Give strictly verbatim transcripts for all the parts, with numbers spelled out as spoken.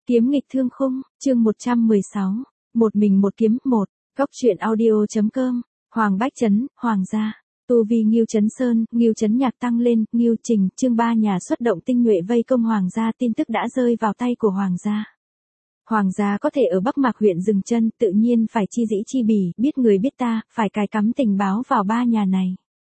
Kiếm nghịch thương khung, chương một trăm mười sáu. Một mình một kiếm, một. Góc truyện audio.com. Hoàng Bách Trấn, Hoàng gia. Tu vi Ngưu Trấn Sơn, Ngưu Trấn Nhạc tăng lên, Ngưu Trình, chương ba nhà xuất động tinh nhuệ vây công Hoàng gia, tin tức đã rơi vào tay của Hoàng gia. Hoàng gia có thể ở Bắc Mạc huyện dừng chân, tự nhiên phải chi dĩ chi bỉ, biết người biết ta, phải cài cắm tình báo vào ba nhà này.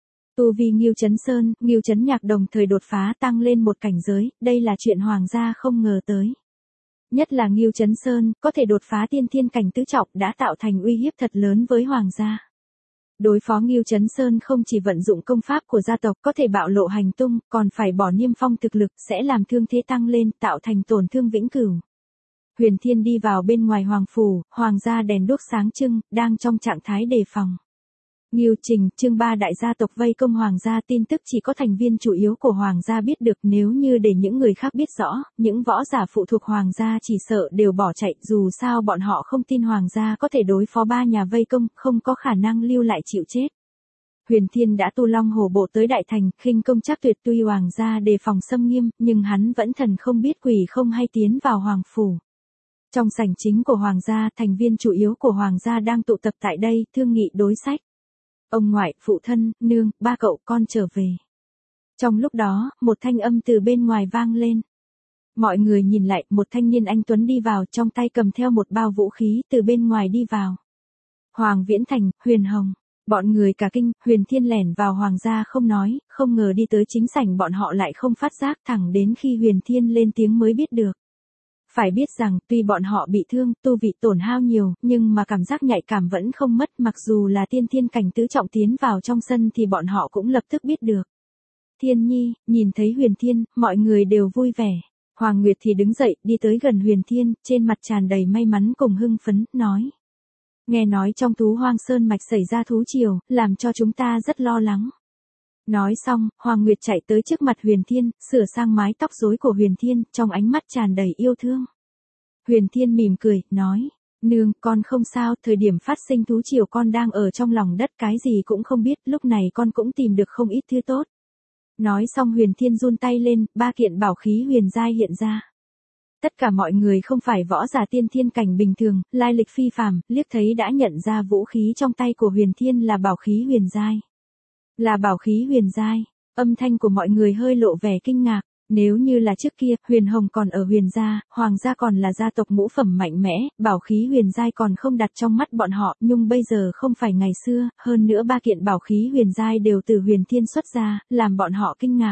Tu vi Ngưu Trấn Sơn, Ngưu Trấn Nhạc đồng thời đột phá tăng lên một cảnh giới, đây là chuyện Hoàng gia không ngờ tới. Nhất là Ngưu Trấn Sơn, có thể đột phá tiên thiên cảnh tứ trọng đã tạo thành uy hiếp thật lớn với Hoàng gia. Đối phó Ngưu Trấn Sơn không chỉ vận dụng công pháp của gia tộc có thể bạo lộ hành tung, còn phải bỏ niêm phong thực lực sẽ làm thương thế tăng lên, tạo thành tổn thương vĩnh cửu. Huyền Thiên đi vào bên ngoài Hoàng phủ, Hoàng gia đèn đuốc sáng trưng, đang trong trạng thái đề phòng. Ngưu Trình, chương ba đại gia tộc vây công Hoàng gia, tin tức chỉ có thành viên chủ yếu của Hoàng gia biết được, nếu như để những người khác biết rõ, những võ giả phụ thuộc Hoàng gia chỉ sợ đều bỏ chạy, dù sao bọn họ không tin Hoàng gia có thể đối phó ba nhà vây công, không có khả năng lưu lại chịu chết. Huyền Thiên đã tu long hổ bộ tới đại thành, khinh công chắc tuyệt, tuy Hoàng gia đề phòng xâm nghiêm, nhưng hắn vẫn thần không biết quỷ không hay tiến vào Hoàng phủ. Trong sảnh chính của Hoàng gia, thành viên chủ yếu của Hoàng gia đang tụ tập tại đây, thương nghị đối sách. Ông ngoại, phụ thân, nương, ba cậu con trở về. Trong lúc đó, một thanh âm từ bên ngoài vang lên. Mọi người nhìn lại, một thanh niên anh tuấn đi vào, trong tay cầm theo một bao vũ khí, từ bên ngoài đi vào. Hoàng Viễn Thành, Huyền Hồng, bọn người cả kinh, Huyền Thiên lẻn vào Hoàng gia không nói, không ngờ đi tới chính sảnh bọn họ lại không phát giác, thẳng đến khi Huyền Thiên lên tiếng mới biết được. Phải biết rằng, tuy bọn họ bị thương, tu vị tổn hao nhiều, nhưng mà cảm giác nhạy cảm vẫn không mất, mặc dù là tiên thiên cảnh tứ trọng tiến vào trong sân thì bọn họ cũng lập tức biết được. Thiên Nhi, nhìn thấy Huyền Thiên, mọi người đều vui vẻ. Hoàng Nguyệt thì đứng dậy, đi tới gần Huyền Thiên, trên mặt tràn đầy may mắn cùng hưng phấn, nói. Nghe nói trong Thú Hoang Sơn mạch xảy ra thú triều, làm cho chúng ta rất lo lắng. Nói xong, Hoàng Nguyệt chạy tới trước mặt Huyền Thiên, sửa sang mái tóc rối của Huyền Thiên, trong ánh mắt tràn đầy yêu thương. Huyền Thiên mỉm cười, nói, nương, con không sao, thời điểm phát sinh thú triều con đang ở trong lòng đất cái gì cũng không biết, lúc này con cũng tìm được không ít thứ tốt. Nói xong Huyền Thiên run tay lên, ba kiện bảo khí huyền giai hiện ra. Tất cả mọi người không phải võ giả tiên thiên cảnh bình thường, lai lịch phi phàm, liếc thấy đã nhận ra vũ khí trong tay của Huyền Thiên là bảo khí huyền giai. Là bảo khí huyền giai, âm thanh của mọi người hơi lộ vẻ kinh ngạc, nếu như là trước kia, Huyền Hồng còn ở Huyền gia, Hoàng gia còn là gia tộc ngũ phẩm mạnh mẽ, bảo khí huyền giai còn không đặt trong mắt bọn họ, nhưng bây giờ không phải ngày xưa, hơn nữa ba kiện bảo khí huyền giai đều từ Huyền Thiên xuất ra, làm bọn họ kinh ngạc.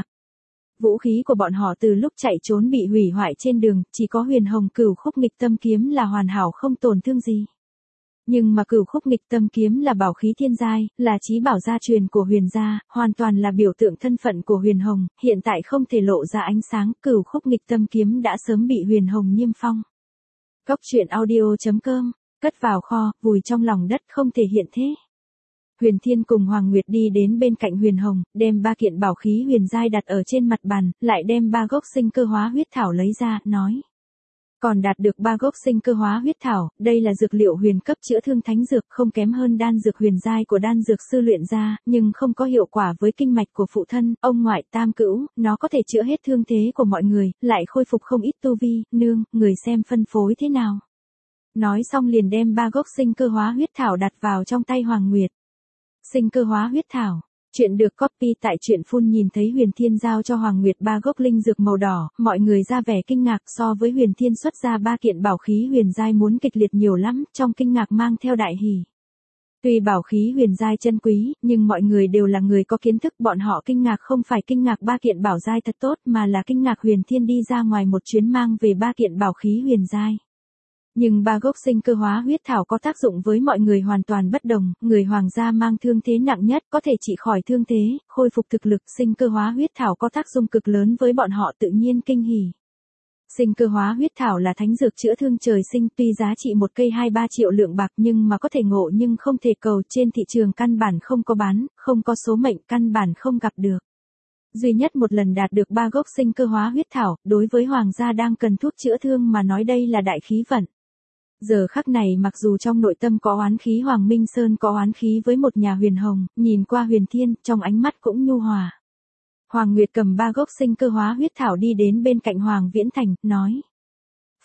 Vũ khí của bọn họ từ lúc chạy trốn bị hủy hoại trên đường, chỉ có Huyền Hồng Cửu Khúc Nghịch Tâm kiếm là hoàn hảo không tổn thương gì. Nhưng mà Cửu Khúc Nghịch Tâm kiếm là bảo khí thiên giai, là chí bảo gia truyền của Huyền gia, hoàn toàn là biểu tượng thân phận của Huyền Hồng, hiện tại không thể lộ ra ánh sáng, Cửu Khúc Nghịch Tâm kiếm đã sớm bị Huyền Hồng niêm phong. Góc truyện audio.com, cất vào kho, vùi trong lòng đất không thể hiện thế. Huyền Thiên cùng Hoàng Nguyệt đi đến bên cạnh Huyền Hồng, đem ba kiện bảo khí huyền giai đặt ở trên mặt bàn, lại đem ba gốc sinh cơ hóa huyết thảo lấy ra, nói. Còn đạt được ba gốc sinh cơ hóa huyết thảo, đây là dược liệu huyền cấp chữa thương thánh dược, không kém hơn đan dược huyền giai của đan dược sư luyện ra, nhưng không có hiệu quả với kinh mạch của phụ thân, ông ngoại, tam cữu, nó có thể chữa hết thương thế của mọi người, lại khôi phục không ít tu vi, nương, người xem phân phối thế nào. Nói xong liền đem ba gốc sinh cơ hóa huyết thảo đặt vào trong tay Hoàng Nguyệt. Sinh cơ hóa huyết thảo. Chuyện được copy tại truyện phun. Nhìn thấy Huyền Thiên giao cho Hoàng Nguyệt ba gốc linh dược màu đỏ, mọi người ra vẻ kinh ngạc, so với Huyền Thiên xuất ra ba kiện bảo khí huyền giai muốn kịch liệt nhiều lắm, trong kinh ngạc mang theo đại hỉ. Tuy bảo khí huyền giai chân quý, nhưng mọi người đều là người có kiến thức, bọn họ kinh ngạc không phải kinh ngạc ba kiện bảo giai thật tốt mà là kinh ngạc Huyền Thiên đi ra ngoài một chuyến mang về ba kiện bảo khí huyền giai. Nhưng ba gốc sinh cơ hóa huyết thảo có tác dụng với mọi người hoàn toàn bất đồng, người Hoàng gia mang thương thế nặng nhất có thể trị khỏi thương thế, khôi phục thực lực, sinh cơ hóa huyết thảo có tác dụng cực lớn với bọn họ tự nhiên kinh hỉ. Sinh cơ hóa huyết thảo là thánh dược chữa thương trời sinh, tuy giá trị một cây hai ba triệu lượng bạc nhưng mà có thể ngộ nhưng không thể cầu, trên thị trường căn bản không có bán, không có số mệnh, căn bản không gặp được. Duy nhất một lần đạt được ba gốc sinh cơ hóa huyết thảo, đối với Hoàng gia đang cần thuốc chữa thương mà nói đây là đại khí vận. Giờ khắc này mặc dù trong nội tâm có oán khí, Hoàng Minh Sơn có oán khí với một nhà Huyền Hồng, nhìn qua Huyền Thiên, trong ánh mắt cũng nhu hòa. Hoàng Nguyệt cầm ba gốc sinh cơ hóa huyết thảo đi đến bên cạnh Hoàng Viễn Thành, nói.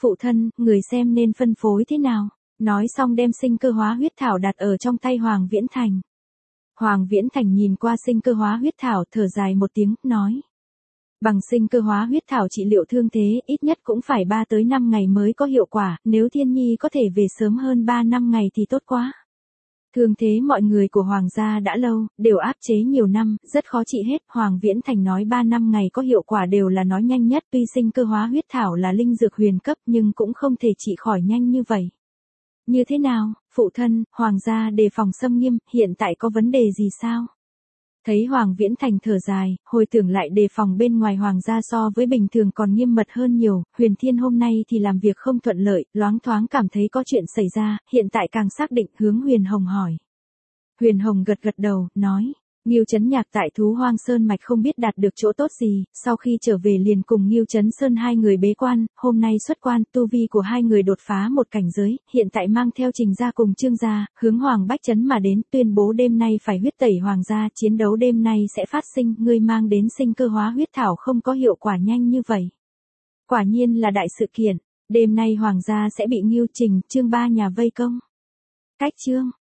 Phụ thân, người xem nên phân phối thế nào? Nói xong đem sinh cơ hóa huyết thảo đặt ở trong tay Hoàng Viễn Thành. Hoàng Viễn Thành nhìn qua sinh cơ hóa huyết thảo thở dài một tiếng, nói. Bằng sinh cơ hóa huyết thảo trị liệu thương thế ít nhất cũng phải ba tới năm ngày mới có hiệu quả, nếu Thiên Nhi có thể về sớm hơn ba năm ngày thì tốt quá. Thương thế mọi người của Hoàng gia đã lâu, đều áp chế nhiều năm, rất khó trị hết. Hoàng Viễn Thành nói ba năm ngày có hiệu quả đều là nói nhanh nhất, tuy sinh cơ hóa huyết thảo là linh dược huyền cấp nhưng cũng không thể trị khỏi nhanh như vậy. Như thế nào, phụ thân, Hoàng gia đề phòng xâm nghiêm, hiện tại có vấn đề gì sao? Thấy Hoàng Viễn Thành thở dài, hồi tưởng lại đề phòng bên ngoài Hoàng gia so với bình thường còn nghiêm mật hơn nhiều, Huyền Thiên hôm nay thì làm việc không thuận lợi, loáng thoáng cảm thấy có chuyện xảy ra, hiện tại càng xác định hướng Huyền Hồng hỏi. Huyền Hồng gật gật đầu, nói. Ngưu Chấn Nhạc tại Thú Hoang Sơn mạch không biết đạt được chỗ tốt gì, sau khi trở về liền cùng Ngưu Chấn Sơn hai người bế quan, hôm nay xuất quan, tu vi của hai người đột phá một cảnh giới, hiện tại mang theo Trình gia cùng Trương gia, hướng Hoàng Bách Trấn mà đến, tuyên bố đêm nay phải huyết tẩy Hoàng gia, chiến đấu đêm nay sẽ phát sinh, ngươi mang đến sinh cơ hóa huyết thảo không có hiệu quả nhanh như vậy. Quả nhiên là đại sự kiện, đêm nay Hoàng gia sẽ bị Ngưu Trình, Trương ba nhà vây công. Cách chương